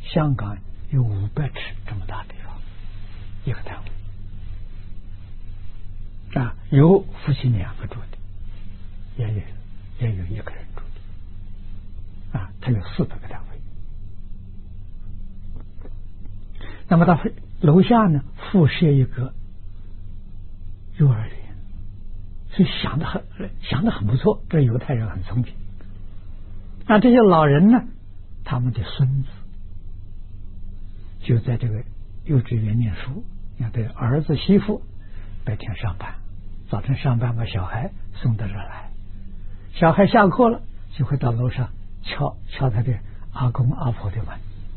香港有500尺这么大地方，一个单位啊，有夫妻2个住的，也有1个人住的啊，它有400个单位。那么它楼下呢附设一个幼儿园，所以想得很不错。这犹太人很聪明。那这些老人呢，他们的孙子就在这个幼稚园念书，你看，对儿子媳妇白天上班，早晨上班把小孩送到这儿来，小孩下课了就会到楼上敲他的阿公阿婆的门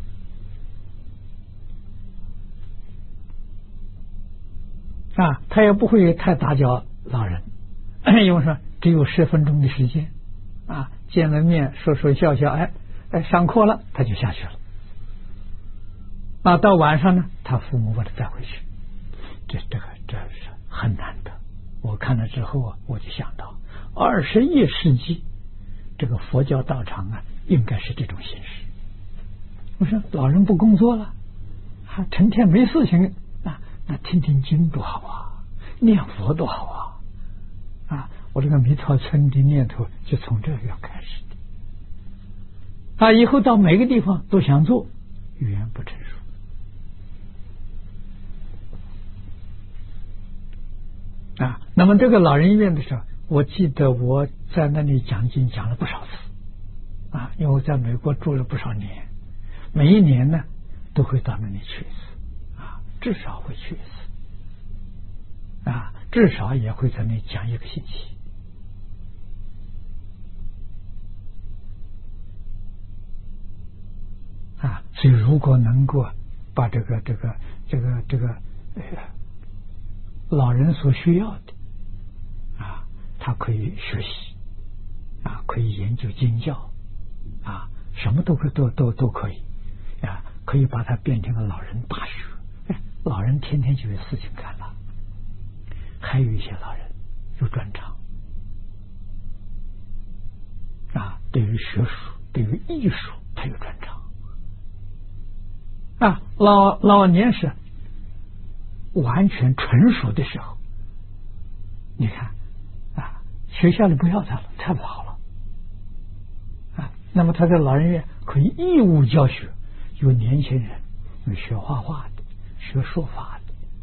啊，他也不会太打搅老人，因为说只有10分钟的时间啊，见了面说笑笑，上课了他就下去了啊，到晚上呢他父母把他带回去，这是很难的。我看了之后啊，我就想到21世纪这个佛教道场啊，应该是这种形式。我说老人不工作了，成天没事情啊，那听听经多好啊，念佛多好啊！我这个弥陀村的念头就从这个开始的。以后到每个地方都想做，语言不成熟啊。那么这个老人院的时候，我记得我在那里讲经讲了不少次啊，因为我在美国住了不少年，每一年呢都会到那里去一次啊，至少会去一次啊，至少也会在那里讲1个星期啊。所以如果能够把这个老人所需要的啊，他可以学习啊，可以研究经教啊，什么都可以啊，可以把它变成个老人大学。老人天天就有事情干了。还有一些老人有专长啊，对于学术对于艺术他有专长啊。老年是完全纯熟的时候，你看啊，学校里不要他了，太老了啊。那么他在老人院可以义务教学，有年轻人有学画画的，学书法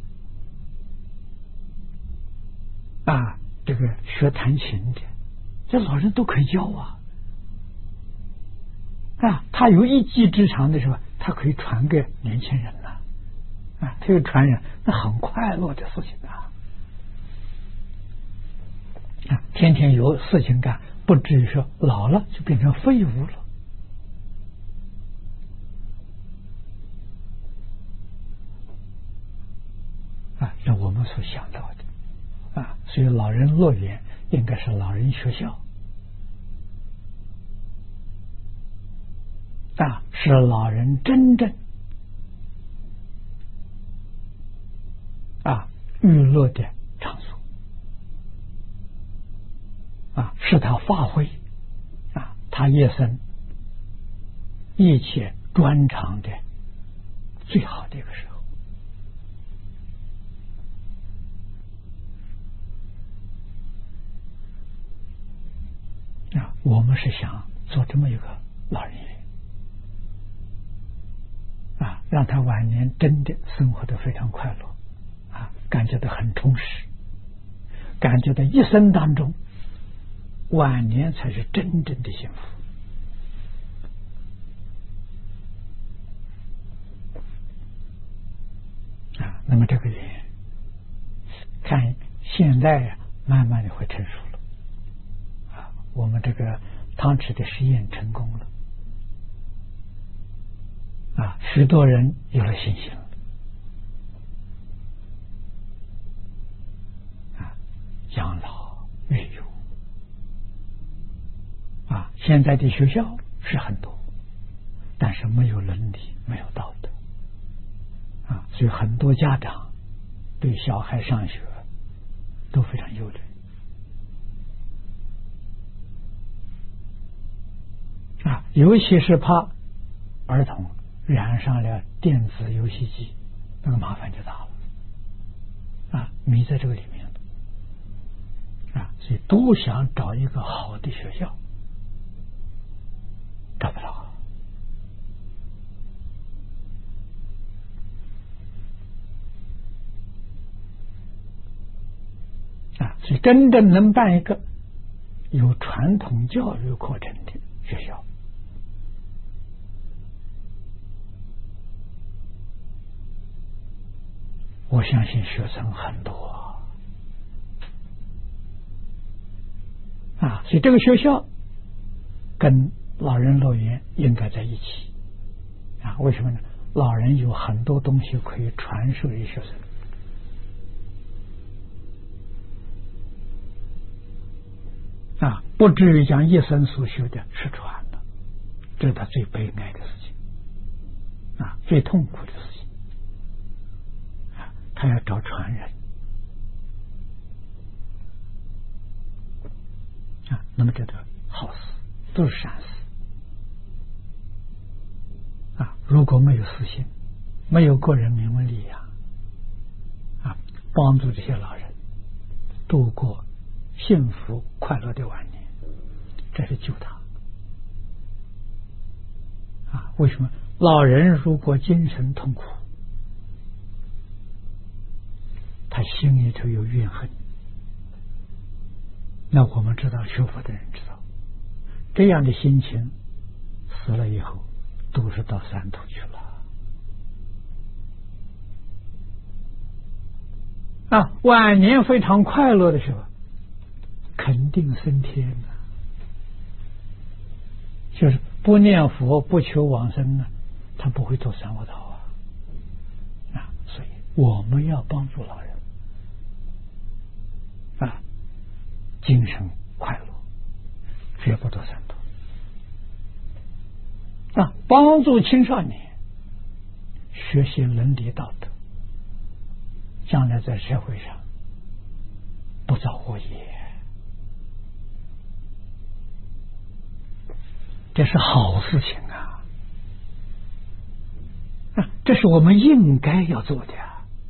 的啊，这个学弹琴的，这老人都可以教啊。他有一技之长的时候，他可以传给年轻人了啊，他有传人，那很快乐的事情啊。天天有事情干，不至于说老了就变成废物了啊，是我们所想到的啊。所以老人乐园应该是老人学校啊，是老人真正娱乐的场所啊，是他发挥他一生一切专长的最好的一个时候我们是想做这么一个老人院让他晚年真的生活得非常快乐感觉到很充实，感觉到一生当中晚年才是真正的幸福那么这个也看现在慢慢的会成熟了我们这个汤池的实验成功了许多人有了信心了养老育幼现在的学校是很多，但是没有伦理没有道德所以很多家长对小孩上学都非常忧虑尤其是怕儿童染上了电子游戏机，那个麻烦就大了啊！迷在这个里面啊，所以都想找一个好的学校，找不到啊！所以真正能办一个有传统教育课程的学校，我相信学生很多啊，所以这个学校跟老人乐园应该在一起啊。为什么呢？老人有很多东西可以传授给学生啊，不至于将一生所学的失传了，这是他最悲哀的事情啊，最痛苦的事情啊，他要找传人啊，那么这个好事都是善事啊。如果没有私心，没有个人名闻利养啊，帮助这些老人度过幸福快乐的晚年，这是救他啊。为什么老人如果精神痛苦，他心里头有怨恨，那我们知道，学佛的人知道，这样的心情死了以后都是到三途去了啊。晚年非常快乐的时候，肯定升天了，就是不念佛不求往生呢，他不会走三恶道啊。所以我们要帮助老人啊，精神快乐，绝不走三途啊。帮助青少年学习伦理道德，将来在社会上不造恶业，这是好事情啊！这是我们应该要做的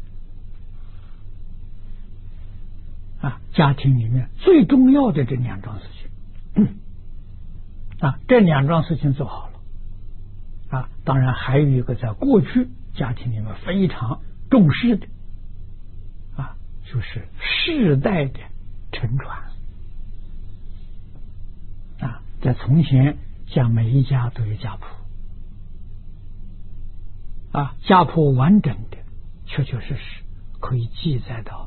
啊！家庭里面最重要的这两桩事情啊，这两桩事情做好了啊，当然还有一个在过去家庭里面非常重视的啊，就是世代的承传啊，在从前像每一家都有家谱啊，家谱完整的确确实实可以记载到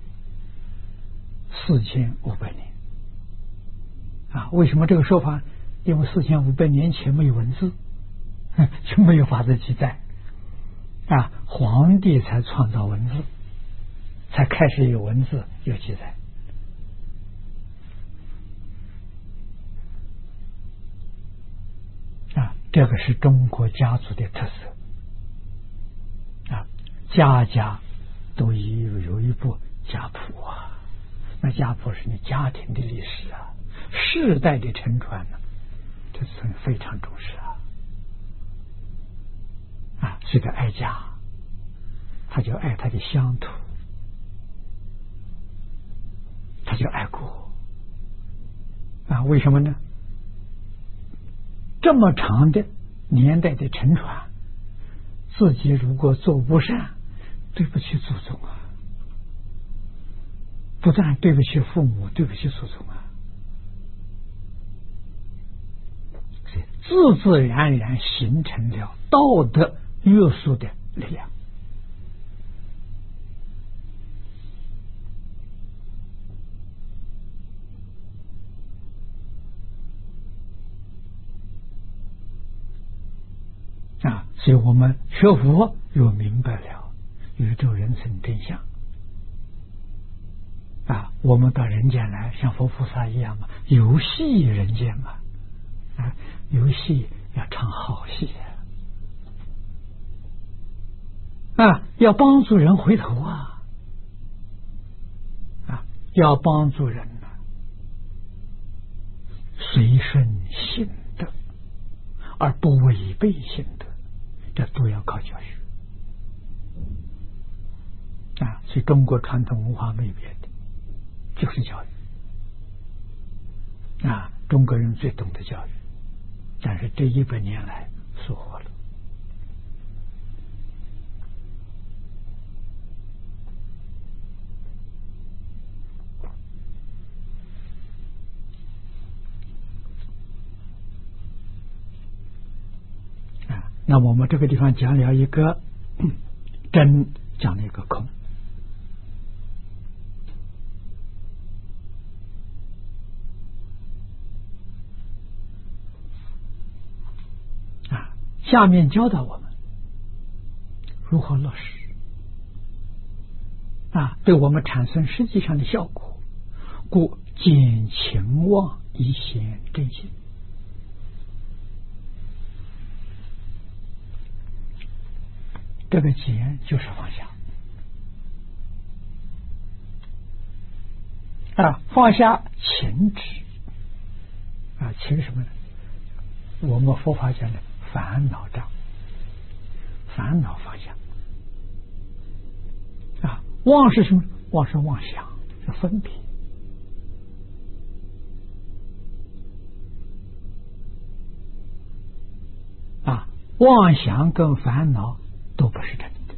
4500年啊。为什么这个说法？因为4500年前没有文字，就没有法子记载啊，皇帝才创造文字，才开始有文字有记载啊。这个是中国家族的特色啊，家家都有一部家谱啊。那家谱是你家庭的历史啊，世代的承传呢，这是非常重视啊。这个爱家，他就爱他的乡土，他就爱国啊。为什么呢？这么长的年代的承传，自己如果做不善，对不起祖宗啊，不但对不起父母，对不起祖宗啊，自自然然形成了道德约束的力量啊。所以我们学佛又明白了宇宙人生真相啊。我们到人间来像佛菩萨一样嘛，游戏人间嘛啊，游戏要唱好戏啊，要帮助人回头啊，要帮助人随顺性德，而不违背性德， 这都要靠教育啊！所以中国传统文化没别的，就是教育啊！中国人最懂得教育，但是这100年来疏忽了。那我们这个地方讲了一个真，讲了一个空啊，下面教导我们如何落实啊，对我们产生实际上的效果，故见情妄以显真心。这个见就是放下啊，放下情执啊，情什么呢？我们佛法讲的烦恼障，烦恼放下啊。妄是什么？妄是妄想，是分别啊。妄想跟烦恼都不是真的，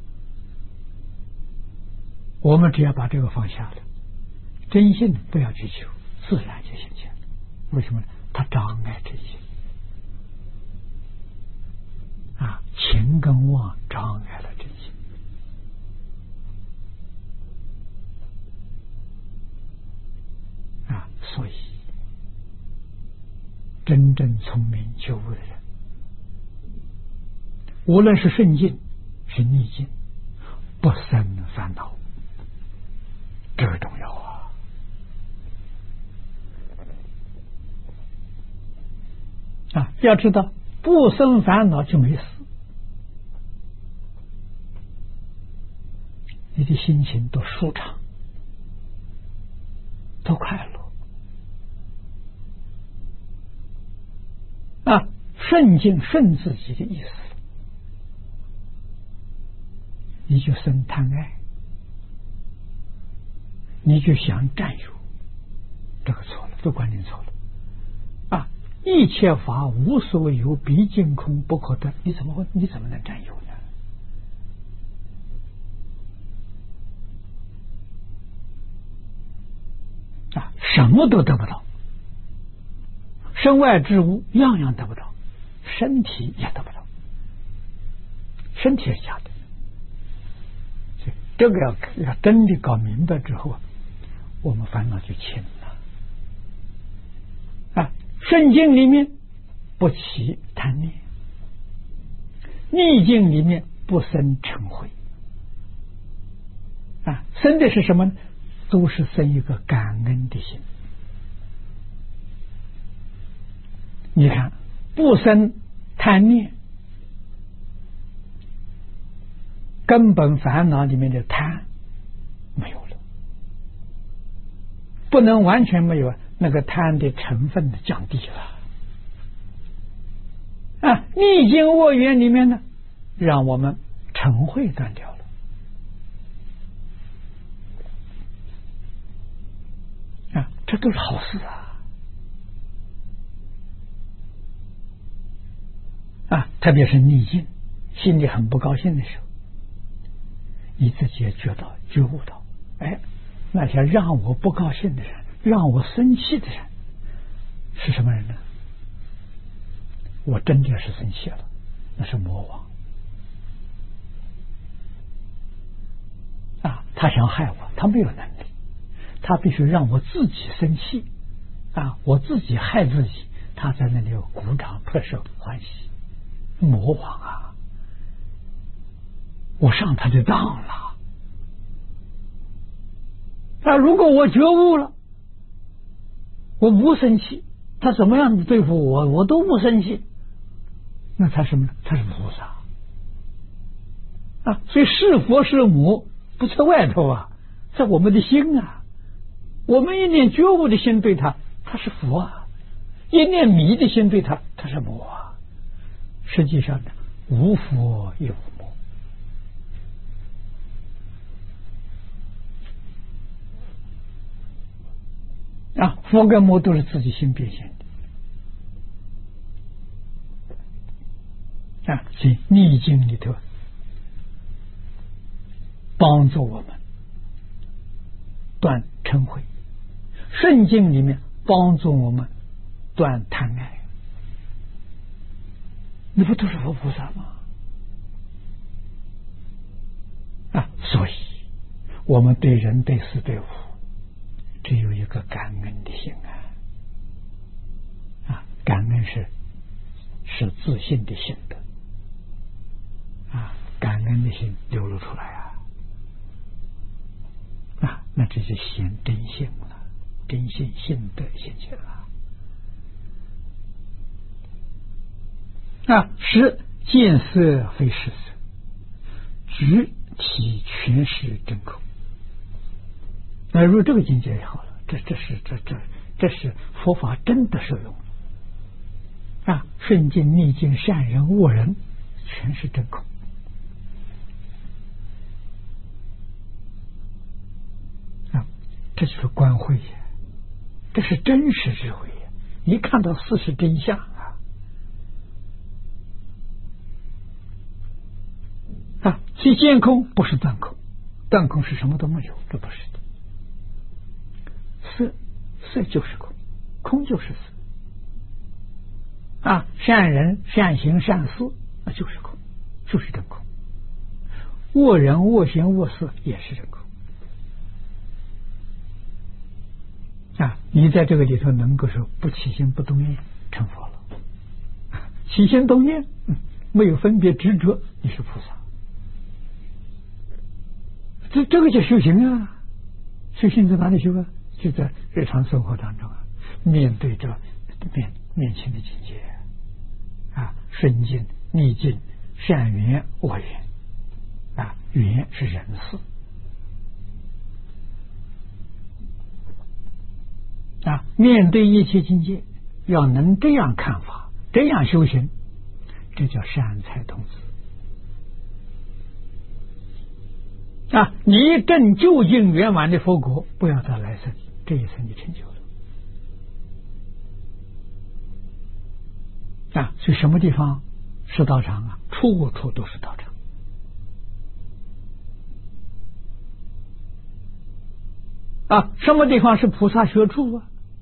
我们只要把这个放下了，真性不要去求，自然就现前了。为什么呢？它障碍真性啊，情跟妄障碍了真性啊，所以真正聪明觉悟的人，无论是顺境是逆境，不生烦恼，这个重要啊！要知道不生烦恼就没事，你的心情多舒畅，多快乐啊！顺境顺自己的意思，你就生贪爱，你就想占有，这个错了，这观念错了啊！一切法无所有，毕竟空，不可得，你怎么能占有呢？啊，什么都得不到，身外之物样样得不到，身体也得不到，身体是假的。这个要真的搞明白之后，我们烦恼就轻了啊！顺境里面不起贪念，逆境里面不生嗔恚啊！生的是什么呢？都是生一个感恩的心。你看，不生贪念，根本烦恼里面的贪没有了，不能完全没有，那个贪的成分的降低了啊。逆境恶缘里面呢，让我们嗔恚断掉了啊，这都是好事啊！特别是逆境，心里很不高兴的时候，你自己也觉悟到，哎，那些让我不高兴的人，让我生气的人，是什么人呢？我真的是生气了，那是魔王啊！他想害我，他没有能力，他必须让我自己生气啊！我自己害自己，他在那里鼓掌拍手欢喜。魔王啊，我上他的当了啊！如果我觉悟了，我不生气，他怎么样对付我，我都不生气，那他什么呢？他是菩萨啊！所以是佛是魔不在外头啊，在我们的心啊。我们一念觉悟的心对他，他是佛啊；一念迷的心对他，他是魔啊。实际上呢， 无佛也无魔。佛跟魔都是自己心变现的。所以逆境里头帮助我们断嗔恚，顺境里面帮助我们断贪爱。那不都是佛菩萨吗？所以我们对人对事对物只有一个感恩的心感恩是自信的心的感恩的心流露出来那这就显真性了，真性性德现前了。识见色非实色，觉体全是真空。入这个境界就好了，这是佛法真的受用顺境逆境善人恶人全是真空。这就是观慧呀，这是真实智慧呀！一看到事实真相所以见空不是断空，断空是什么都没有，这不是的。色就是空，空就是色善人善行善事那就是空，就是真空。恶人恶行恶事也是真空你在这个里头能够说不起心不动念，成佛了。起心动念没有分别执着，你是菩萨。这个叫修行修行在哪里修就在日常生活当中面对着面前的境界顺境逆境善缘恶缘缘是人事面对一切境界要能这样看法，这样修行，这叫善财童子你一证究竟圆满的佛果，不要再来生，这一生就成就了所以什么地方是道场处处都是道场什么地方是菩萨学处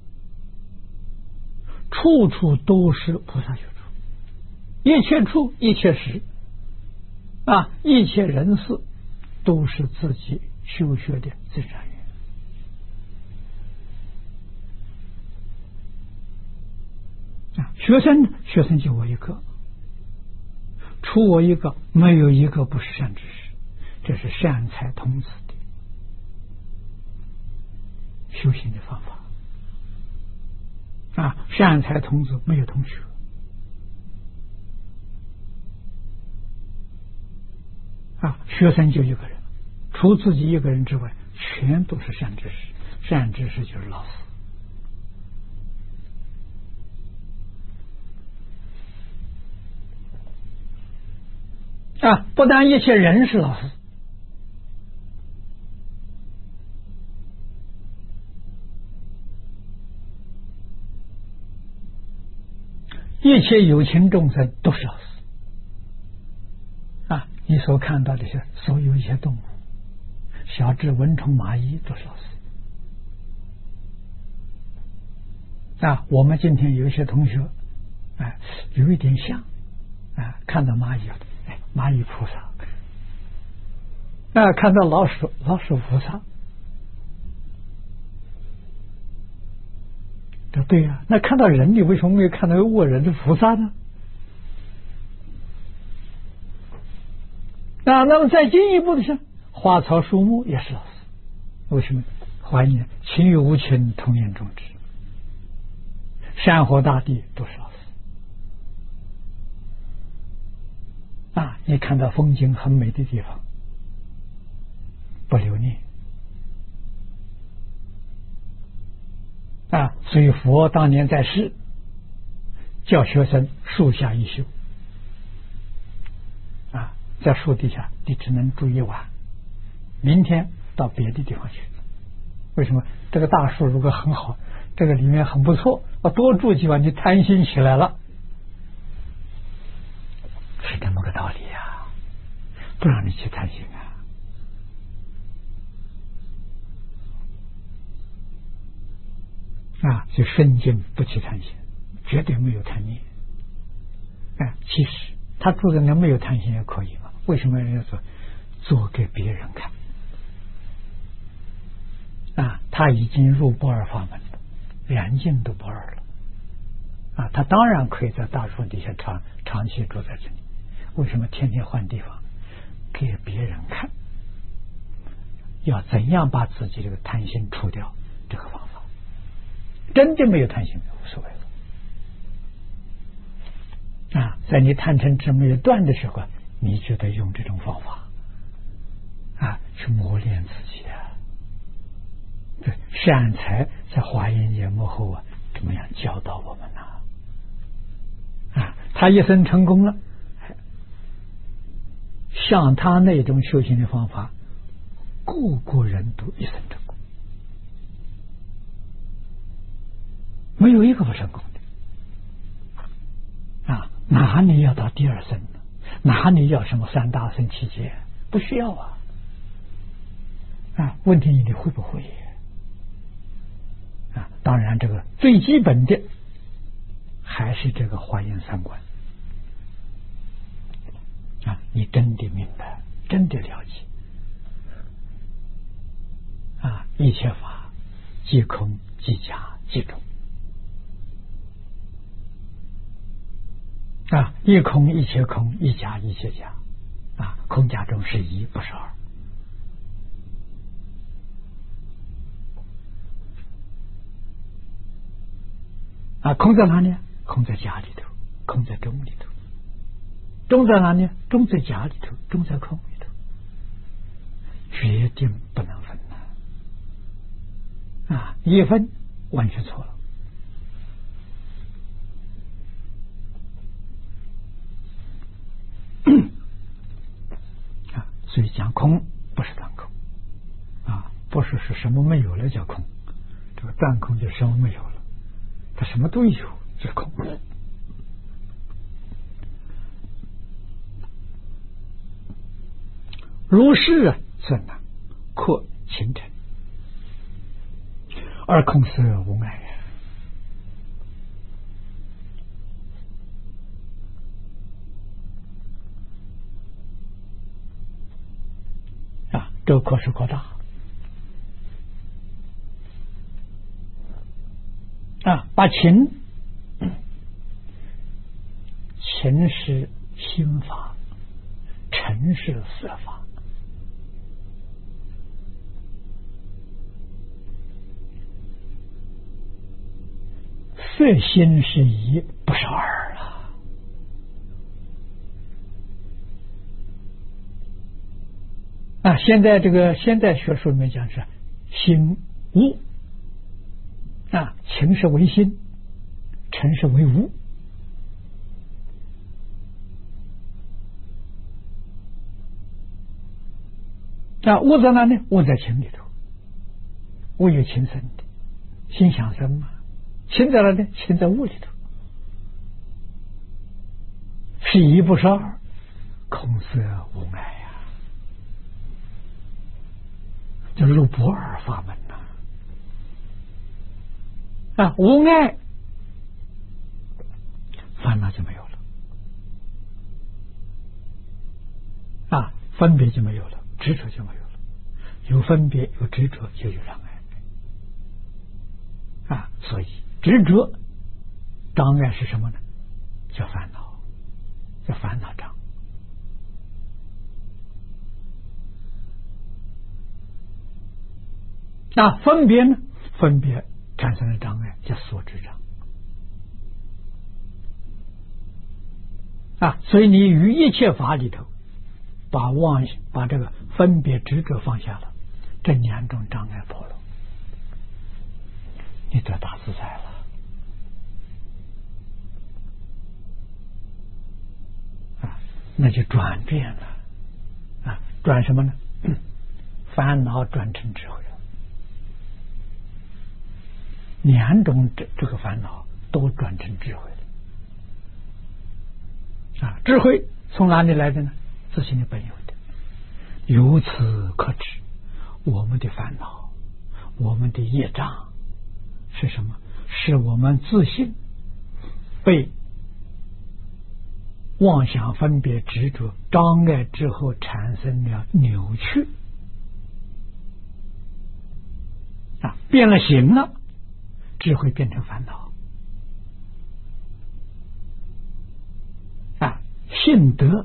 处处都是菩萨学处，一切处一切时一切人事都是自己修学的自然缘学生就我一个，除我一个没有一个不是善知识，这是善财童子的修行的方法善财童子没有同学学生就一个人，除自己一个人之外全都是善知识，善知识就是老师不但一切人是老师，一切有情众生都是老师你所看到的是所有一些动物，小至蚊虫蚂蚁都是老师我们今天有一些同学有一点像看到蚂蚁蚂蚁菩萨看到老鼠菩萨对那看到人你为什么没有看到恶人的菩萨呢那么再进一步的是花草树木也是老师，为什么？还原情与无情同源种植，山河大地都是老师你看到风景很美的地方不留念所以佛当年在世叫学生树下一宿在树底下，你只能住一晚，明天到别的地方去。为什么？这个大树如果很好，这个里面很不错，我多住几晚，你贪心起来了，是这么个道理呀，不让你去贪心啊！就身静不去贪心，绝对没有贪念。其实他住在那没有贪心也可以嘛？为什么人家做给别人看？他已经入不二法门了，燃尽都不二了。他当然可以在大树底下长期住在这里。为什么天天换地方？给别人看，要怎样把自己这个贪心除掉？这个方法，真的没有贪心无所谓了。在你贪嗔痴没有断的时候，你就得用这种方法去磨练自己对，善财在华严节幕后怎么样教导我们呢？他一生成功了，像他那种修行的方法，个个人都一生成功，没有一个不成功的。哪里要到第二生呢？哪里要什么三大圣七劫？不需要问题你会不会？当然这个最基本的还是这个华严三观你真的明白，真的了解一切法即空即假即中一空一切空，一假一切假空假中是一，不是二。空在哪里？空在假里头，空在中里头。中在哪里？中在假里头，中在空里头，决定不能分一分完全错了。所以讲空不是断空不是什么没有了叫空，这个断空就什么没有了，它什么都有，是空。如是算难，扩清晨，而空色无碍这个扩是扩大把情是心法，尘是色法。色心是一，不是二现在这个现代学术里面讲是心无情是为心，尘是为无无在哪呢？无在情里头，无有情生的，心想生嘛。情在哪呢？情在物里头，是一不是二，空色无碍就入不二法门无碍，烦恼就没有了分别就没有了，执着就没有了，有分别有执着就有障碍所以执着障碍是什么呢？叫烦恼，叫烦恼障。分别呢？分别产生的障碍叫所知障所以你于一切法里头把这个分别执着放下了，这两种障碍破了，你得大自在了那就转变了。 转什么呢？烦恼转成智慧了。两种这个烦恼都转成智慧了。啊，智慧从哪里来的呢？自性的本有的。由此可知，我们的烦恼，我们的业障是什么？是我们自性被妄想分别执着障碍之后产生了扭曲啊，变了形了，智慧变成烦恼啊，性德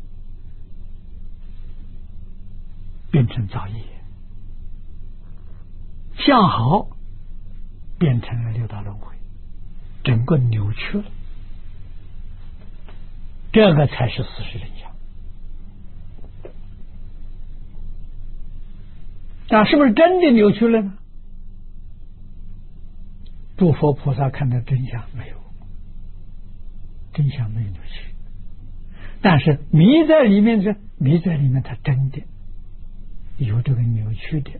变成造业，相好变成了六道轮回，整个扭曲了。这个才是事实真相啊！是不是真的扭曲了呢？诸佛菩萨看到真相没有？真相没有扭曲，但是迷在里面是迷在里面，它真的有这个扭曲的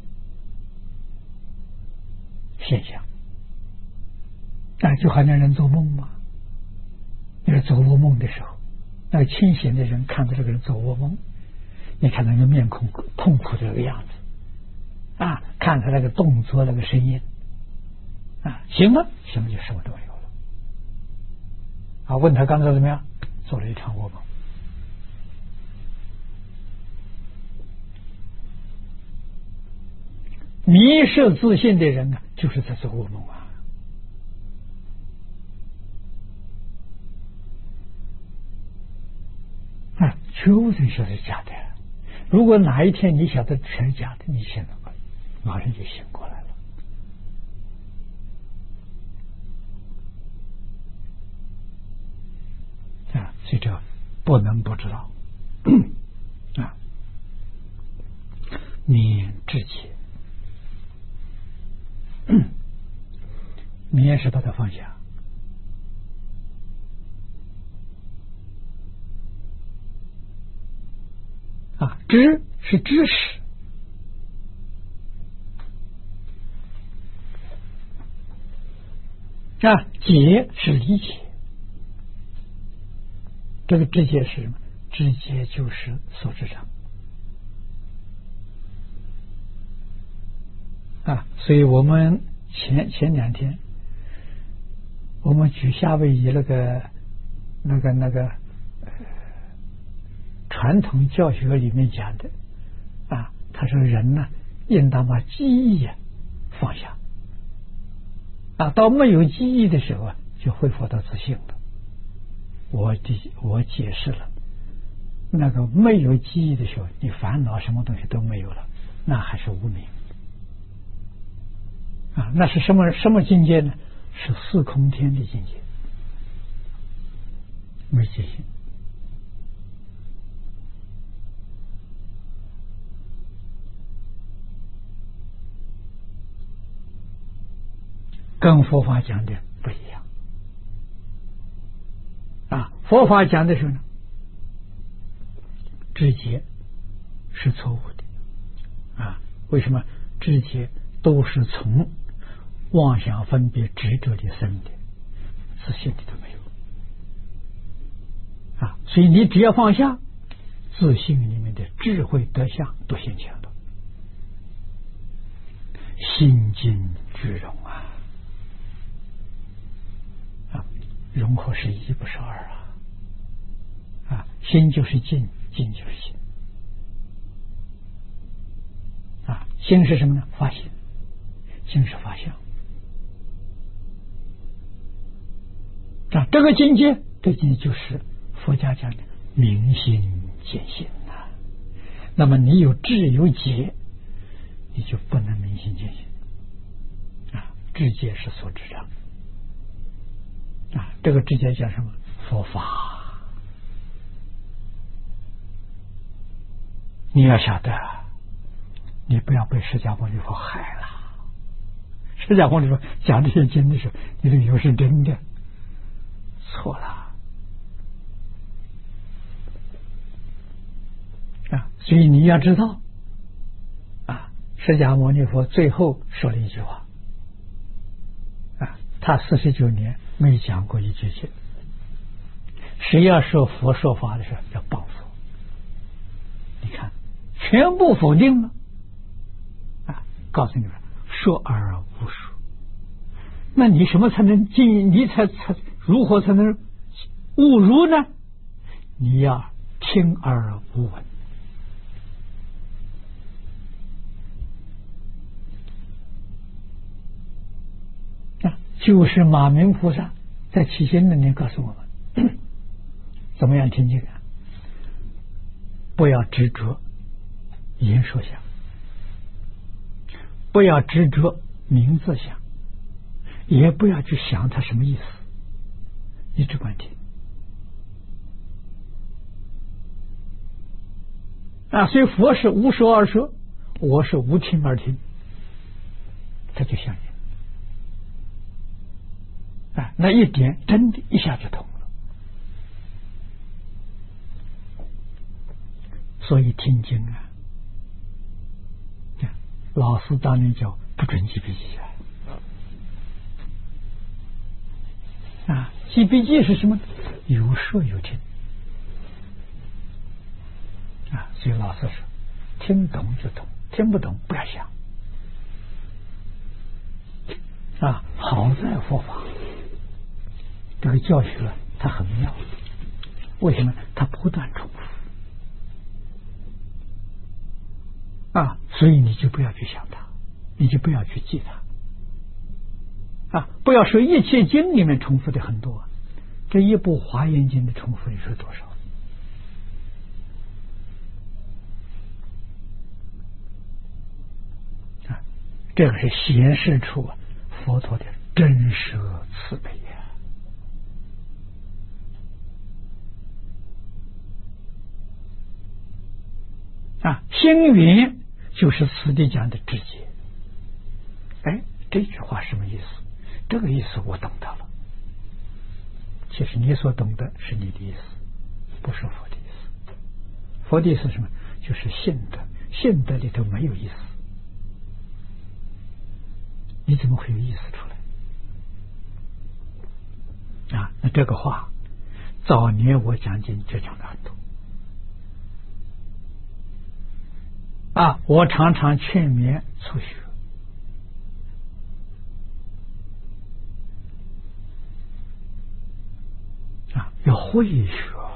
现象。啊，就好像人做梦嘛，那个做噩梦的时候，那个清醒的人看到这个人做噩梦，你看那个面孔痛苦的这个样子啊，看他那个动作那个声音啊，行了就什么都没有了啊。问他刚才怎么样？做了一场噩梦。迷失自信的人啊，就是在做噩梦啊。究竟说是假的。如果哪一天你晓得全是假的，你现在马上就醒过来了啊！所以这不能不知道啊，免知解，免是把它放下。啊，知是知识啊，解是理解。这个知解是什么？知解就是所知障啊。所以我们前两天我们举夏威夷那个传统教学里面讲的啊，他说人呢应当把记忆放下啊，到没有记忆的时候啊，就恢复到自性了。我解释了，那个没有记忆的时候，你烦恼什么东西都没有了，那还是无明啊。那是什么境界呢？是四空天的境界，没记性。跟佛法讲的不一样啊！佛法讲的时候呢，知觉是错误的啊！为什么？知觉都是从妄想分别执着的生的，自信的都没有啊！所以你只要放下，自信里面的智慧德相都现前了，心静具容啊！融合是一不是二啊！心就是静，静就是心啊！心是什么呢？发心，心是发相啊！这个境界，这境界就是佛家讲的明心见性啊。那么你有智有解，你就不能明心见性啊！智解是所知障。啊，这个直接叫什么？佛法。你要晓得，你不要被释迦牟尼佛害了。释迦牟尼佛讲这些经的时候，你以为是真的，错了。 所以你要知道释迦牟尼佛最后说了一句话他49年没讲过一句经。谁要说佛说法的时候要谤佛，你看全部否定了告诉你们说而无说。那你什么才能进？你才如何才能悟入呢？你要听而无闻。就是马明菩萨在起心论里告诉我们怎么样听经不要执着言说相，不要执着名字相，也不要去想它什么意思，你只管听所以佛是无说而说，我是无听而听，他就相信那一点真的一下就通了。所以听经老师当年叫不准记笔记记笔记是什么？有说有听所以老师说听懂就懂，听不懂不要想好在佛法这个教学它很妙，为什么？它不断重复所以你就不要去想它，你就不要去记它不要说一切经里面重复的很多，这一部华严经的重复你说多少？这个是显示出佛陀的真实慈悲星云就是此地讲的直接。这句话什么意思？这个意思我懂得了。其实你所懂的是你的意思，不是佛的意思。佛的意思是什么？就是信德，信德里头没有意思，你怎么会有意思出来那这个话早年我讲经就讲了很多我常常劝勉初学要会学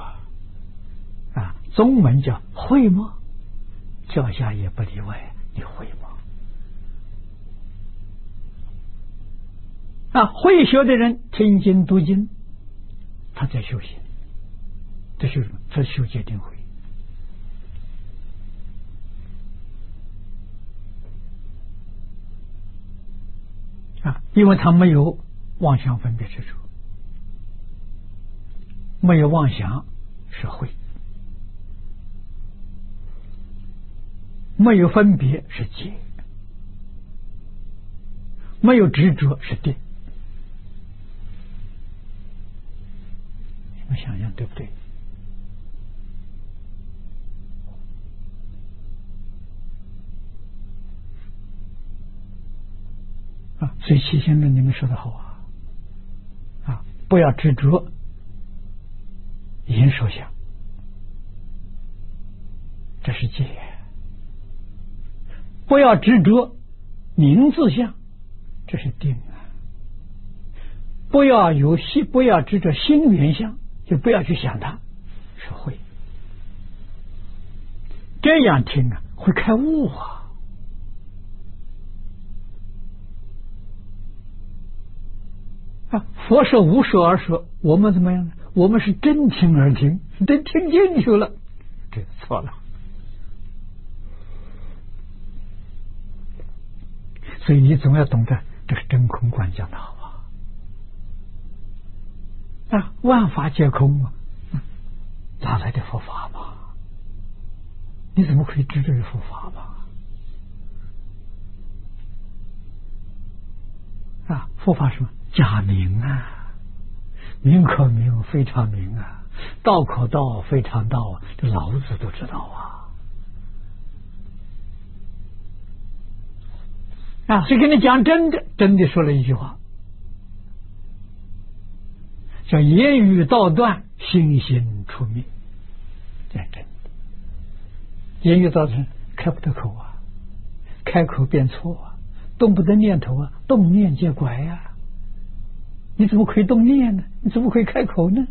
宗门叫会吗？教下也不例外，你会吗？会学的人听经读经，他在修行，这是什么？这修戒定慧因为他没有妄想分别之处，没有妄想是慧，没有分别是戒，没有执着是定。你们想想对不对？所以起心论你们说的好不要执着言说相，这是戒；不要执着名字相，这是定不要执着心缘相，就不要去想它，是慧。这样听会开悟佛说无说而说，我们怎么样呢？我们是真听而听，真听进去了，这错了。所以你总要懂得这个真空观讲的好万法皆空哪来的佛法嘛？你怎么可以知这是佛法嘛？佛法什么？假名名可名非常名道可道非常道这老子都知道啊，所以跟你讲真的，真的说了一句话，叫言语道断，心行出灭。这真的，言语道断开不得口啊，开口变错啊，动不得念头啊，动念皆拐呀。你怎么可以动念呢？你怎么可以开口呢？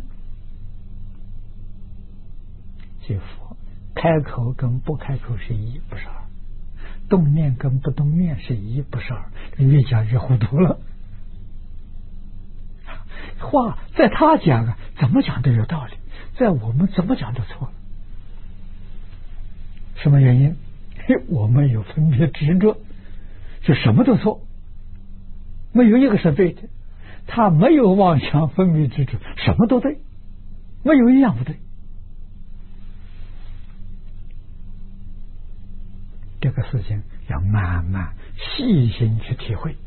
所以佛开口跟不开口是一不是二，动念跟不动念是一不是二，越讲越糊涂了。话在他讲啊，怎么讲都有道理，在我们怎么讲都错了。什么原因？我们有分别执着，就什么都错，没有一个是对的。他没有妄想分别执着，什么都对，没有一样不对。这个事情要慢慢细心去体会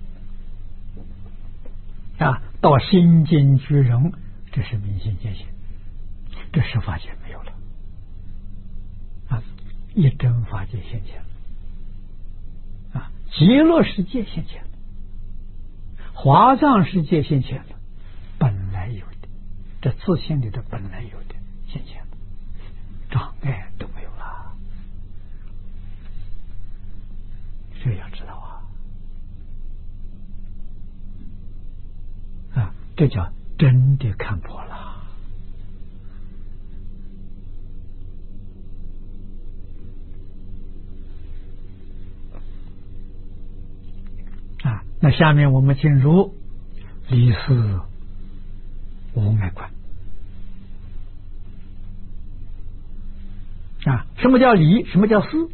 啊！到心境居容，这是明心见性，这十法界没有了啊！一真法界现前了啊！极乐世界现前了，华藏世界现前了，本来有的，这自性里的本来有的现前了，障碍都没有了。这要知道啊，这叫真的看破了啊。那下面我们进入离事无碍观啊。什么叫离？什么叫事？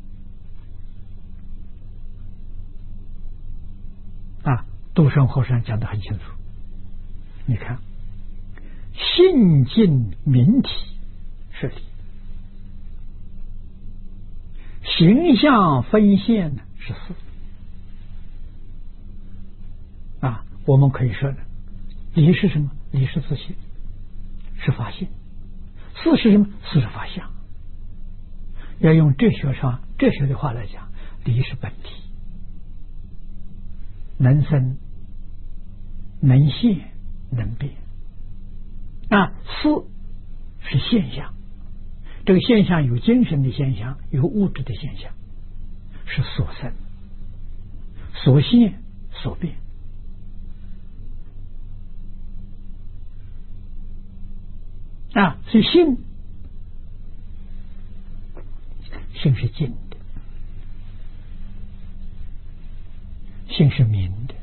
杜顺和尚讲得很清楚，你看，性境明体是理，形象分现呢是事啊。我们可以说呢，理是什么？理是自性，是法性；事是什么？事是法相。要用哲学的话来讲，理是本体，能生能现能变啊。事是现象，这个现象有精神的现象，有物质的现象，是所生所现所变啊。所以性是静的，性是明的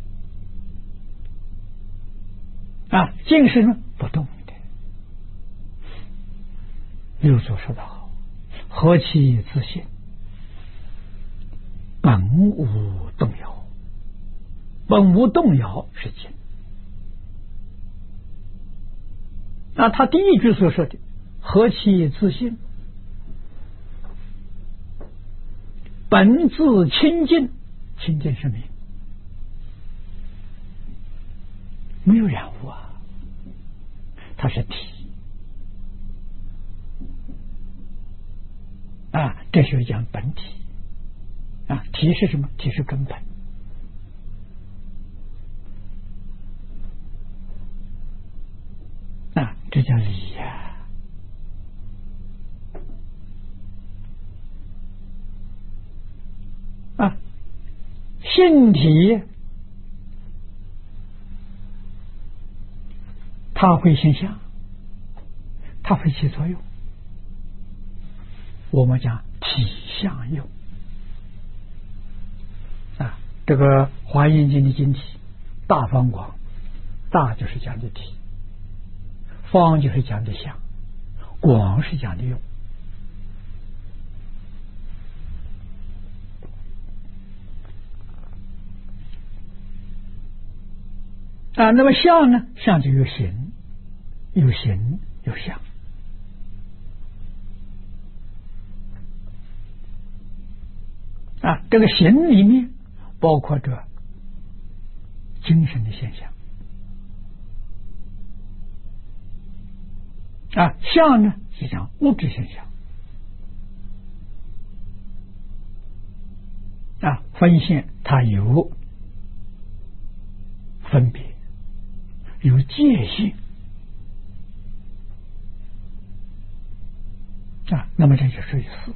啊。静是呢不动的。六祖说得好，何其自性，本无动摇。本无动摇是静。那他第一句所说的何其自性，本自清净，清净是明，没有染污啊，它是体啊。这就是讲本体啊。体是什么？体是根本啊，这叫理呀。啊，性体它会现象，它会起作用。我们讲体相用啊。这个华严经的经体大方广，大就是讲的体，方就是讲的相，广是讲的用啊。那么相呢？相就有形，有形有相啊。这个形里面包括着精神的现象啊。相呢是讲物质现象分现它有分别，有界限那么这就属于四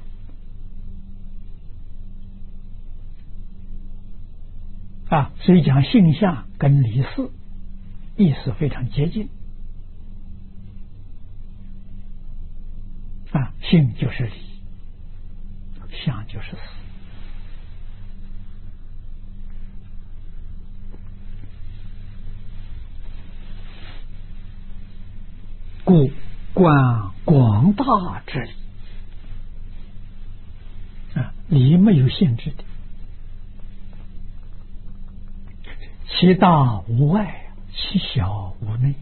所以讲性相跟理事意思非常接近性就是理，相就是事。故观广大之理理没有限制的，其大无外，其小无内，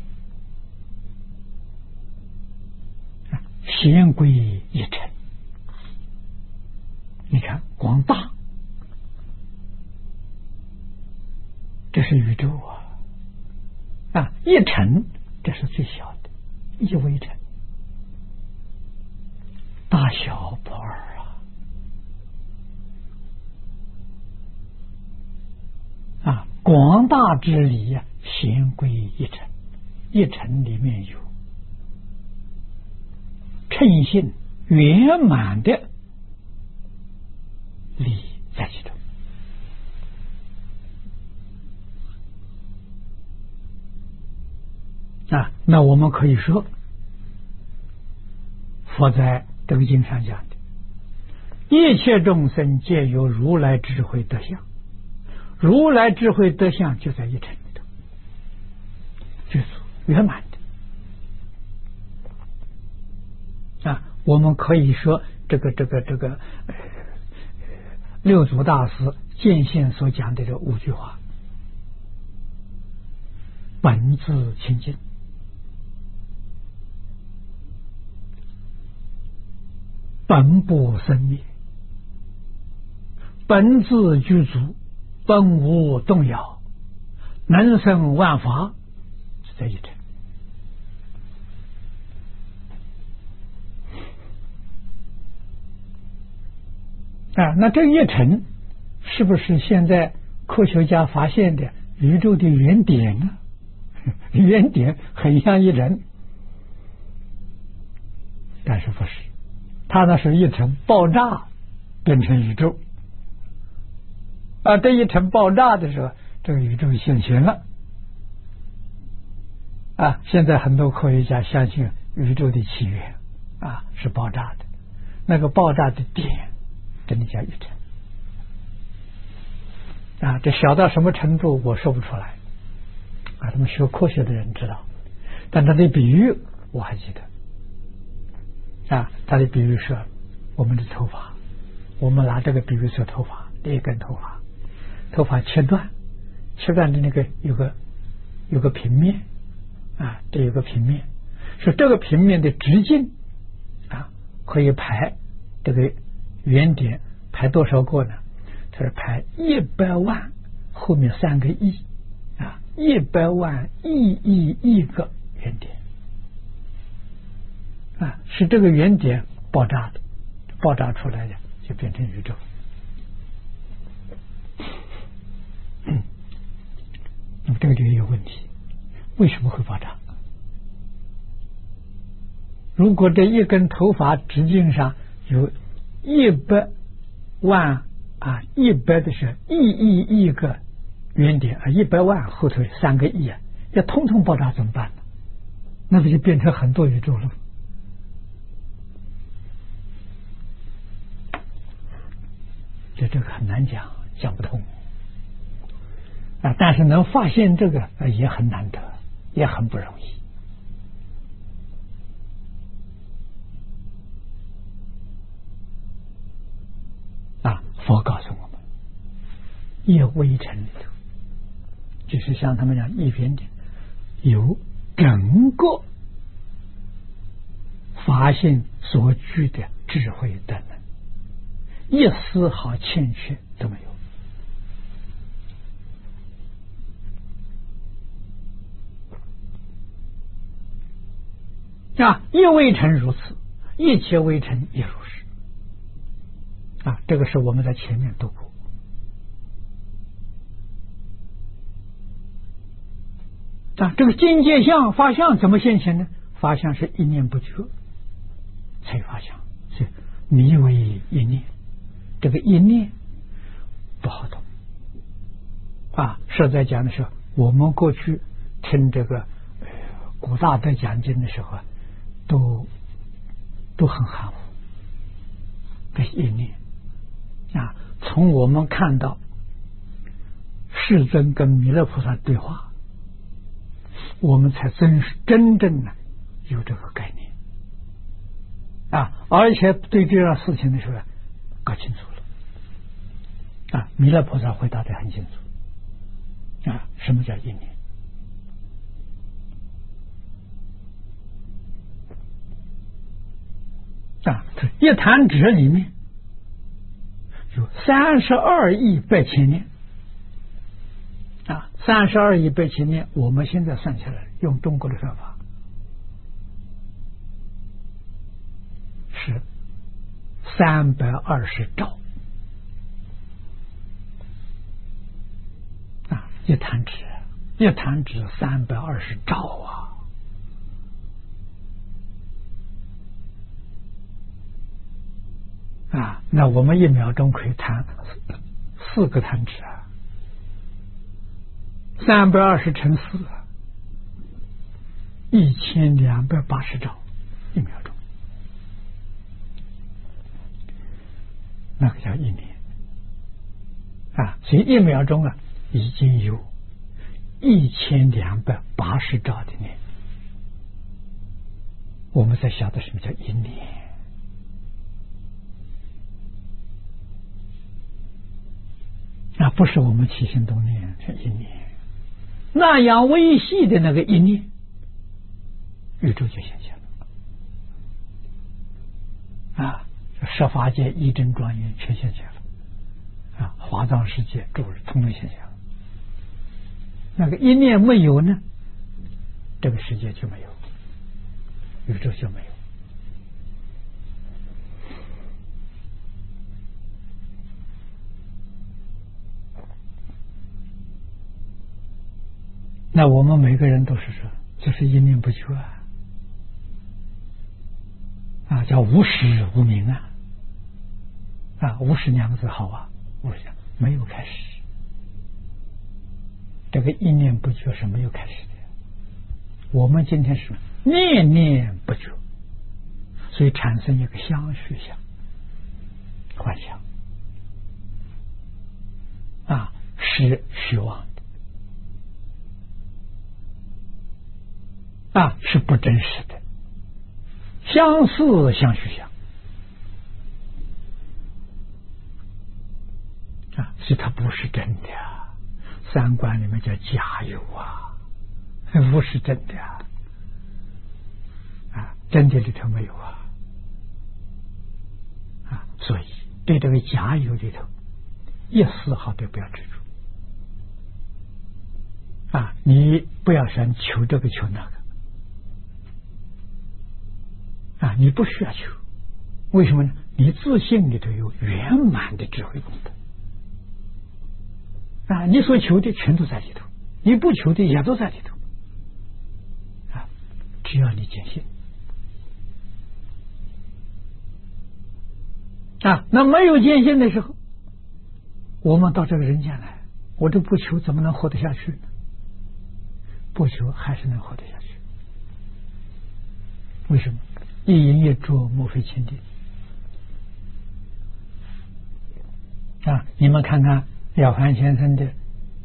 贤归一尘。你看广大，这是宇宙一尘这是最小的，一微尘，大小不二广大之理贤归一尘，一尘里面有称性圆满的理在其中那我们可以说佛在这个经上讲的，一切众生皆有如来智慧德相，如来智慧德相就在一尘里头，就是圆满的我们可以说这个六祖大师见性所讲的这5句话，本自清净，本不生灭，本自具足，本无动摇，能生万法，是这一尘那这一尘是不是现在科学家发现的宇宙的原点呢？原点很像一尘，但是不是，它那是一尘爆炸变成宇宙这一尘爆炸的时候，这个宇宙现形了现在很多科学家相信宇宙的起源是爆炸的，那个爆炸的点真的叫一尘这小到什么程度我说不出来他们学科学的人知道，但他的比喻我还记得他的比喻是我们的头发，我们拿这个比喻说头发，一根头发切断的那个有个平面这有个平面，是这个平面的直径可以排这个原点排多少个呢？它是排100万后面3个亿100万亿个原点是这个原点爆炸的，爆炸出来的就变成宇宙那么这个就有问题，为什么会爆炸？如果这一根头发直径上有100万100的是亿个原点100万后头3个亿要通通爆炸怎么办呢？那不就变成很多宇宙了？这个很难讲不通但是能发现这个也很难得，也很不容易佛告诉我们，一微尘里头，就是像他们讲一点点，有整个法性所具的智慧的能，一丝毫欠缺都没有一微尘如此，一切微尘也如是这个是我们在前面读过这个境界相法相怎么现前呢？法相是一念不觉才发相，所以迷为一念，这个一念不好懂实在讲的时候，我们过去听这个古大德讲经的时候都很含糊。这一念从我们看到世尊跟弥勒菩萨对话，我们才真正的有这个概念而且对这样事情的时候搞清楚了弥勒菩萨回答得很清楚什么叫一念一弹指里面有32亿8千年32亿8千年，我们现在算起来用中国的算法是320兆一弹指320兆那我们1秒钟可以弹4个弹指320乘41280兆1秒钟，那个叫一年所以1秒钟已经有1280兆的年，我们才晓得什么叫一年不是我们起心动念，是一念。那样微细的那个一念，宇宙就现前了十法界一真庄严全现前了华藏世界诸日通通现前了。那个一念没有呢，这个世界就没有，宇宙就没有。那我们每个人都是说，就是一念不觉叫无始无明无始2个字好无始没有开始，这个一念不觉是没有开始的。我们今天是念念不觉，所以产生一个相续相幻想是虚妄的是不真实的，相似相续相所以它不是真的三观里面叫假有不是真的真的里头没有所以对这个假有里头一丝毫都不要执着你不要想求这个求那个你不需要求，为什么呢？你自信里头有圆满的智慧功德你所求的全都在里头，你不求的也都在里头只要你坚信那没有坚信的时候，我们到这个人间来，我这不求怎么能活得下去呢？不求还是能活得下去，为什么？一饮一啄莫非前定你们看看了凡先生的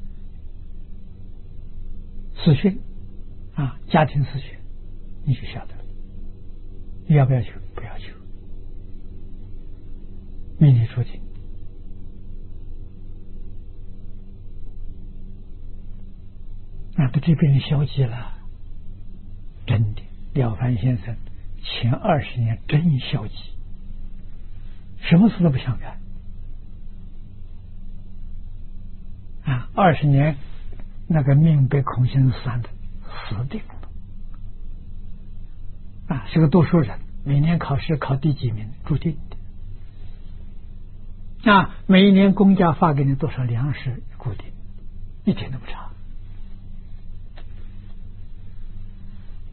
私讯家庭私讯，你就晓得了。你要不要求？不要求，命里注定他这边人消极了，真的。了凡先生前20年真消极，什么事都不想干20年那个命被孔先生算的死定了是个读书人，每年考试考第几名注定的每一年公家发给你多少粮食固定，一点都不差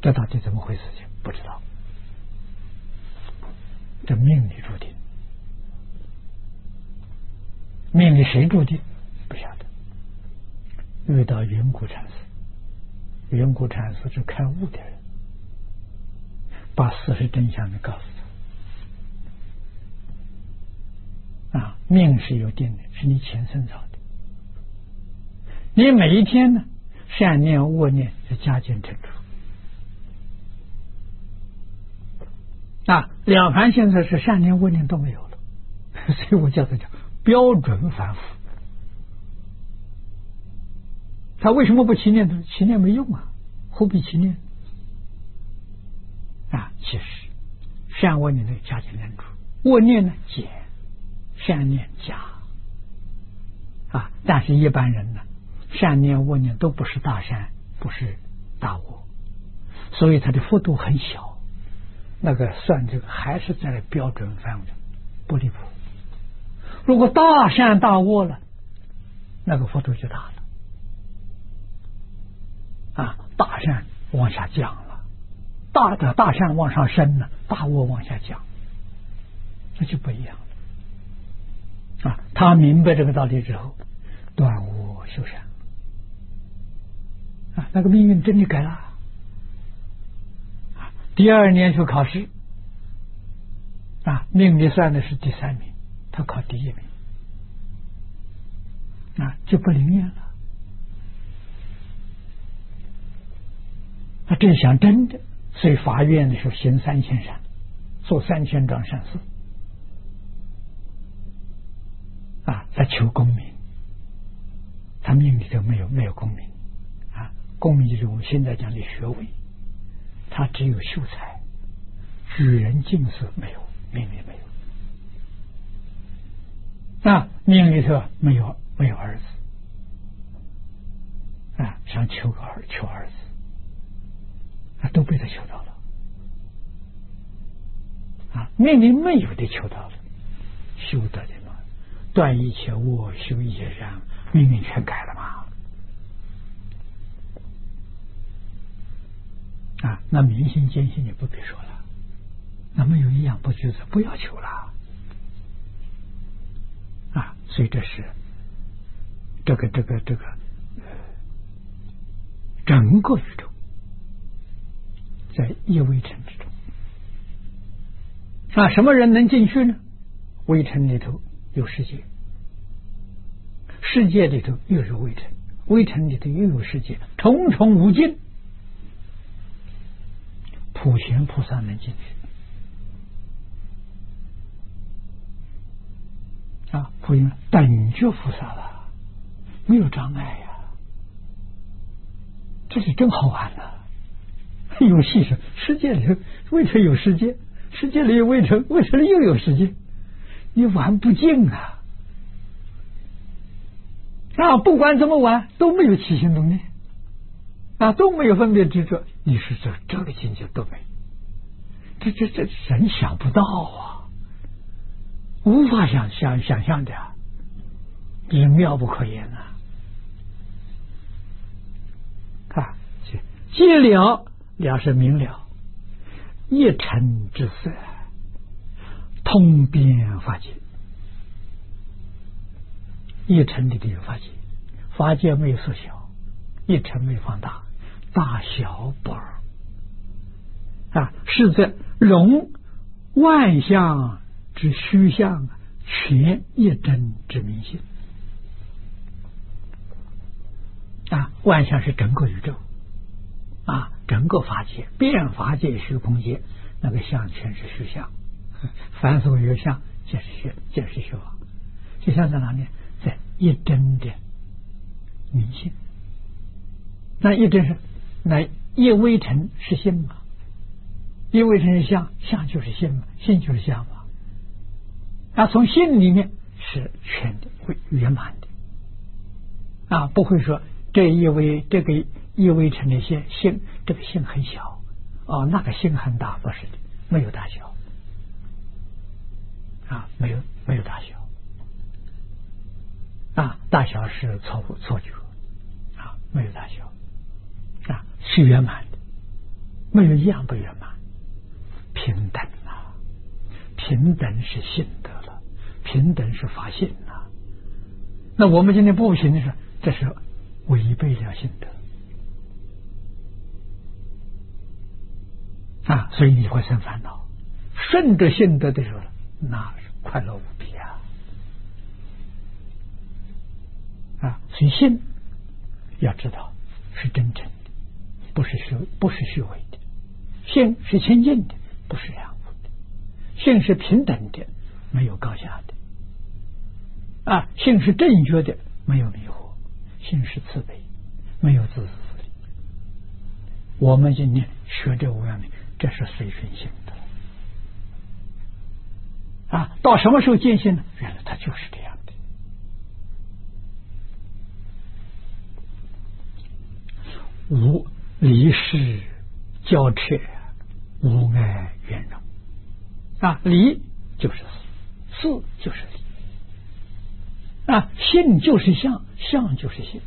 这到底怎么回事情不知道，这命里注定，命里谁注定不晓得。遇到云谷禅师，云谷禅师是开悟的人，把事实真相的告诉他。啊，命是有定的，是你前生造的。你每一天呢，善念恶念是加减乘除。啊，了凡现在是善念恶念都没有了，所以我叫它叫标准凡夫。他为什么不起念呢？起念没用啊，何必起念？啊，其实善恶念的加减乘除，恶念呢减，善念加。啊，但是一般人呢，善念恶念都不是大善，不是大恶，所以它的幅度很小。那个算这个还是在标准范围，不离谱。如果大善大恶了，那个幅度就大了。啊，大善往下降了，大善往上升了，大恶往下降，那就不一样了。啊，他明白这个道理之后，断恶修善，啊，那个命运真的改了。第二年去考试，啊，命里算的是第3名，他考第1名，啊，就不灵验了。他真想真的，所以法院的时候行3000善，做3000桩善事，啊，他求功名，他命里头没有功名，啊，功名就是我们现在讲的学位。他只有秀才，举人进士没有，命里没有。啊，命里头没有儿子，啊，想求儿子，啊，都被他求到了。啊，命里没有的求到了，修得的嘛，断一切恶，修一切善，命运全改了嘛。啊，那明心见性也不必说了，那没有一样不就是不要求了啊？所以这是这个整个宇宙在一微尘之中啊，什么人能进去呢？微尘里头有世界，世界里头又是微尘，微尘里头又有世界，重重无尽。普贤菩萨能进去啊，普贤等觉菩萨了，没有障碍呀，这是真好玩了。有戏说世界里微尘有世界，世界里有微尘，微尘里又有世界，你玩不尽啊！啊，不管怎么玩都没有起心动念。啊，都没有分别执着，你是这个境界都没，这人想不到啊，无法想象的啊，这是妙不可言啊！啊，寂了是明了，一尘之色，通遍法界，一尘里头有法界，法界没有缩小，一尘没有放大。大小不二啊，是在容万象之虚相，全一真之明性啊！万象是整个宇宙啊，整个法界，遍法界虚空界，那个相全是虚相，凡所有相，皆是虚妄。虚相在哪里？在一真的明性。那一真是。那一微尘是性嘛？一微尘是相，相就是性嘛，性就是相嘛。啊，从性里面是全的，会圆满的。啊，不会说这个一微尘的性，这个性很小，哦，那个性很大，不是的，没有大小。啊，没有大小。啊，大小是错觉，啊，没有大小。啊，是圆满的， 没有一样不圆满，平等啊，平等是信德了，平等是发心啊。那我们今天不行的时候，这是违背了信德啊，所以你会生烦恼。顺着信德的时候，那是快乐无比啊！啊，所以信要知道是真诚的，不是虚伪的；信是清净的，不是两物的；信是平等的，没有高下的；啊，信是正确的，没有迷惑；信是慈悲，没有自私自利。我们今天学这五样的，这是随顺性的。啊，到什么时候见性呢？原来它就是这样的。无离事交彻，无碍圆融。啊，离就是事就是理。啊，性就是相，相就是性。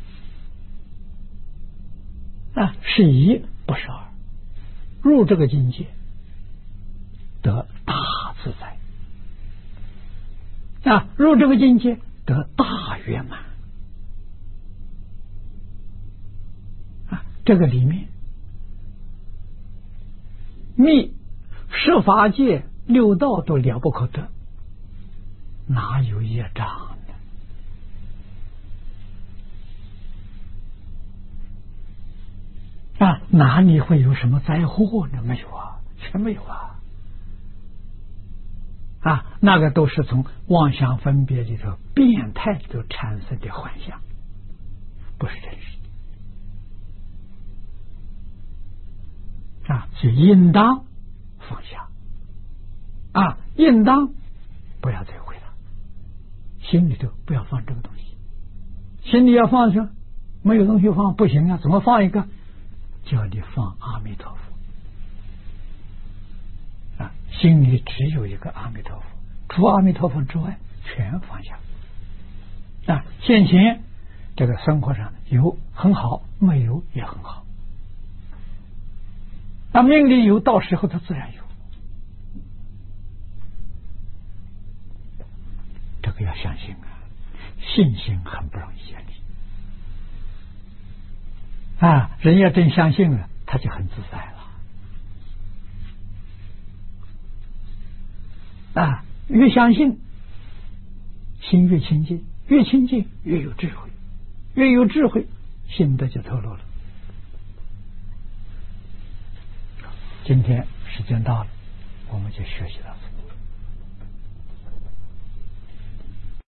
啊，是一不是二。入这个境界，得大自在。啊，入这个境界得大圆满啊！这个里面，密十法界六道都了不可得，哪有业障呢？啊，哪里会有什么灾祸呢？没有啊，全没有啊！啊，那个都是从妄想分别里头变态里头产生的幻象，不是真实的啊，所以应当放下啊，应当不要再回答，心里头不要放这个东西，心里要放什么？没有东西放不行啊，怎么放一个？叫你放阿弥陀佛。啊，心里只有一个阿弥陀佛，除阿弥陀佛之外，全放下。啊，现前这个生活上有很好，没有也很好。那命里有，到时候它自然有。这个要相信啊，信心很不容易建立。啊，人要真相信了，他就很自在了。啊，越相信，心越清净，越清净越有智慧，越有智慧，心得就透露了。今天时间到了，我们就学习到这。